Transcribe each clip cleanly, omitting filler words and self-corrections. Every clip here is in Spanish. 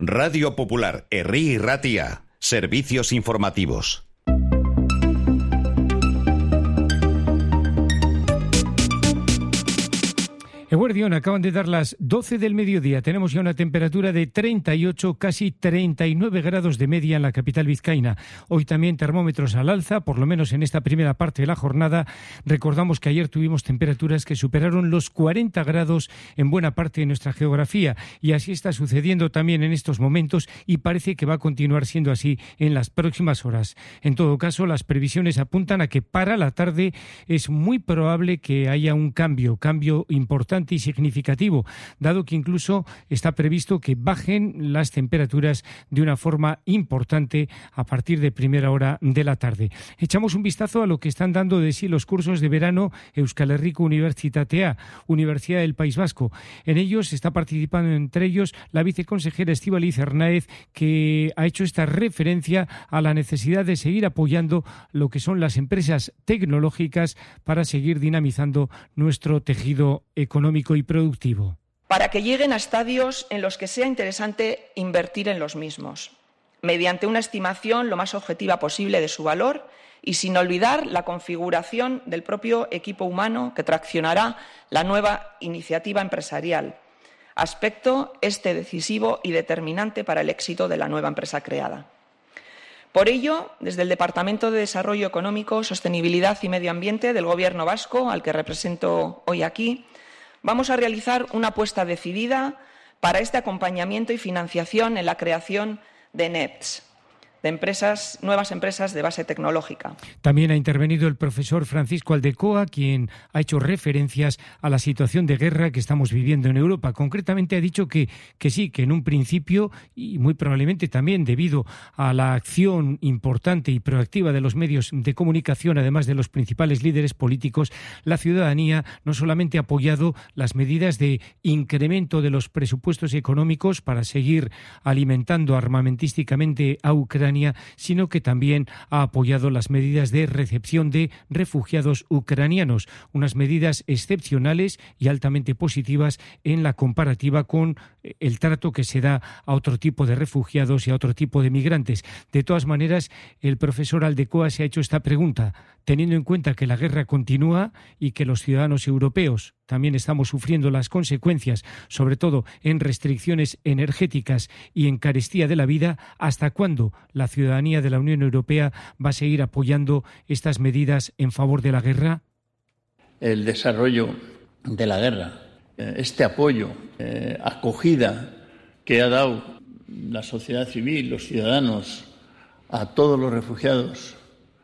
Radio Popular, Herri y Ratia. Servicios informativos. Eguerdión, acaban de dar las 12 del mediodía. Tenemos ya una temperatura de 38, casi 39 grados de media en la capital vizcaína. Hoy también termómetros al alza, por lo menos en esta primera parte de la jornada. Recordamos que ayer tuvimos temperaturas que superaron los 40 grados en buena parte de nuestra geografía, y así está sucediendo también en estos momentos, y parece que va a continuar siendo así en las próximas horas. En todo caso, las previsiones apuntan a que para la tarde es muy probable que haya un cambio importante y significativo, dado que incluso está previsto que bajen las temperaturas de una forma importante a partir de primera hora de la tarde. Echamos un vistazo a lo que están dando de sí los cursos de verano Euskal Herriko Unibertsitatea, Universidad del País Vasco. En ellos está participando, entre ellos, la viceconsejera Estíbaliz Hernáez, que ha hecho esta referencia a la necesidad de seguir apoyando lo que son las empresas tecnológicas para seguir dinamizando nuestro tejido económico y productivo. Para que lleguen a estadios en los que sea interesante invertir en los mismos, mediante una estimación lo más objetiva posible de su valor y sin olvidar la configuración del propio equipo humano que traccionará la nueva iniciativa empresarial, aspecto decisivo y determinante para el éxito de la nueva empresa creada. Por ello, desde el Departamento de Desarrollo Económico, Sostenibilidad y Medio Ambiente del Gobierno vasco, al que represento hoy aquí, vamos a realizar una apuesta decidida para este acompañamiento y financiación en la creación de NEPs, de nuevas empresas de base tecnológica. También ha intervenido el profesor Francisco Aldecoa, quien ha hecho referencias a la situación de guerra que estamos viviendo en Europa. Concretamente ha dicho que sí, que en un principio, y muy probablemente también debido a la acción importante y proactiva de los medios de comunicación, además de los principales líderes políticos, la ciudadanía no solamente ha apoyado las medidas de incremento de los presupuestos económicos para seguir alimentando armamentísticamente a Ucrania, sino que también ha apoyado las medidas de recepción de refugiados ucranianos, unas medidas excepcionales y altamente positivas en la comparativa con el trato que se da a otro tipo de refugiados y a otro tipo de migrantes. De todas maneras, el profesor Aldecoa se ha hecho esta pregunta, teniendo en cuenta que la guerra continúa y que los ciudadanos europeos también estamos sufriendo las consecuencias, sobre todo en restricciones energéticas y en carestía de la vida. ¿Hasta cuándo la ciudadanía de la Unión Europea va a seguir apoyando estas medidas en favor de la guerra? El desarrollo de la guerra, este apoyo, acogida que ha dado la sociedad civil, los ciudadanos, a todos los refugiados,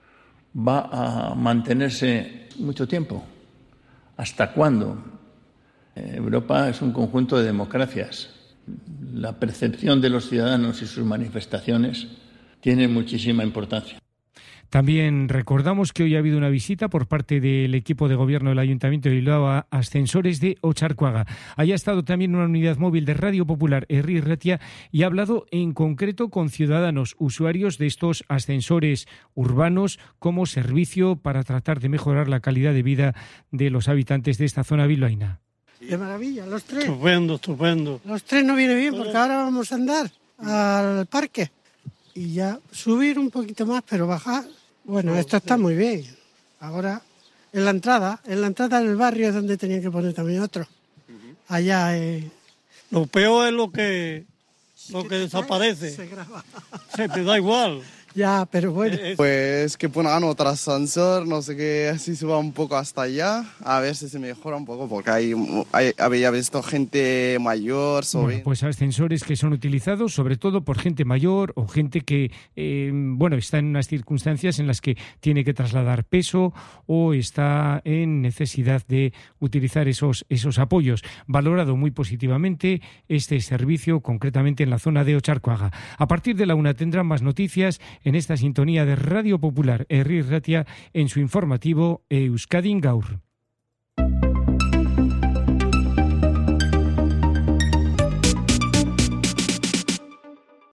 va a mantenerse mucho tiempo. ¿Hasta cuándo? Europa es un conjunto de democracias. La percepción de los ciudadanos y sus manifestaciones tiene muchísima importancia. También recordamos que hoy ha habido una visita por parte del equipo de gobierno del Ayuntamiento de Bilbao a ascensores de Otxarkoaga. Allá ha estado también una unidad móvil de Radio Popular, Herri y Ratia, y ha hablado en concreto con ciudadanos usuarios de estos ascensores urbanos como servicio para tratar de mejorar la calidad de vida de los habitantes de esta zona bilbaína. De maravilla, los tres. Estupendo. Los tres no viene bien porque ahora vamos a andar al parque y ya subir un poquito más, pero bajar. Bueno, esto está muy bien. Ahora, en la entrada del barrio es donde tenían que poner también otro. Allá Lo peor es lo que desaparece. se graba. Se te da igual. Ya, pero bueno. Pues que pongan otro ascensor, no sé qué, así suba un poco hasta allá, a ver si se mejora un poco, porque había visto gente mayor. Bueno, pues ascensores que son utilizados sobre todo por gente mayor o gente que está en unas circunstancias en las que tiene que trasladar peso o está en necesidad de utilizar esos apoyos. Valorado muy positivamente este servicio, concretamente en la zona de Otxarkoaga. A partir de la 1 tendrán más noticias en esta sintonía de Radio Popular, Herri y Ratia, en su informativo Euskadin Gaur.